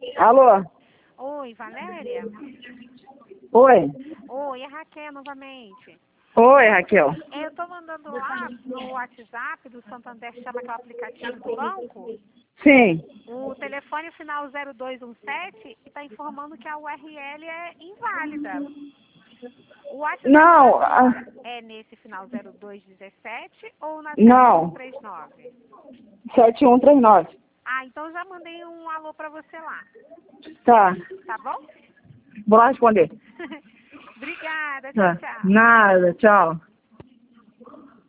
Alô? Oi, Valéria? Oi? Oi, é Raquel novamente. Oi, Raquel. Eu tô mandando lá no WhatsApp do Santander, chama aquele aplicativo do banco, Sim. o telefone final 0217 e tá informando que a URL é inválida. O WhatsApp da Não, senhora é nesse final 0217 ou na não. 7139? 7139. Ah, então já mandei um alô pra você lá, Tá. tá bom? Vou lá responder. Obrigada, tchau, Tá. tchau. Nada, tchau.